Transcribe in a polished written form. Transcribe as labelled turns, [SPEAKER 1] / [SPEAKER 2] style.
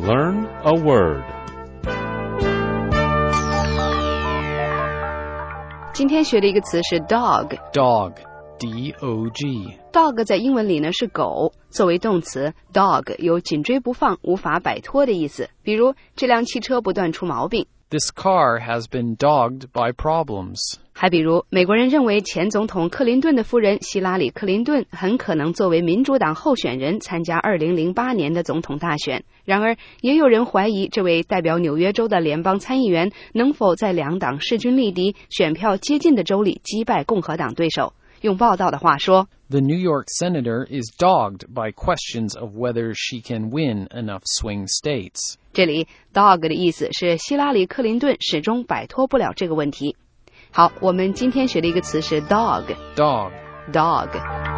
[SPEAKER 1] learn a word.
[SPEAKER 2] 今天学的一个词是 dog.
[SPEAKER 3] Dog, D-O-G.
[SPEAKER 2] Dog 在英文里呢是狗，作为动词 dog 有紧追不放、无法摆脱的意思。比如这辆汽车不断出毛病。
[SPEAKER 3] This car has been dogged by problems.
[SPEAKER 2] 还比如美国人认为前总统克林顿的夫人希拉里·克林顿很可能作为民主党候选人参加2008年的总统大选。然而也有人怀疑这位代表纽约州的联邦参议员能否在两党势均力敌、选票接近的州里击败共和党对手。用报道的话说，
[SPEAKER 3] The New York senator is dogged by questions of whether she can win enough swing states.
[SPEAKER 2] 这里 dog 的意思是希拉里·克林顿始终摆脱不了这个问题。好，我们今天学的一个词是 dog.
[SPEAKER 3] Dog.
[SPEAKER 2] Dog